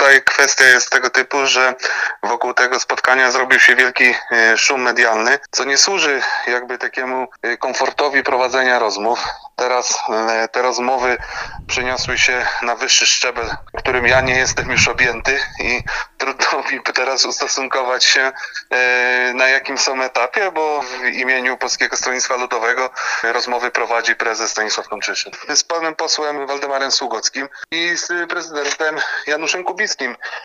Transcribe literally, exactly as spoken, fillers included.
tutaj kwestia jest tego typu, że wokół tego spotkania zrobił się wielki szum medialny, co nie służy jakby takiemu komfortowi prowadzenia rozmów. Teraz te rozmowy przeniosły się na wyższy szczebel, którym ja nie jestem już objęty i trudno mi teraz ustosunkować się, na jakim są etapie, bo w imieniu Polskiego Stronnictwa Ludowego rozmowy prowadzi prezes Stanisław Tomczyszyn z panem posłem Waldemarem Sługockim i z prezydentem Januszem Kubickim.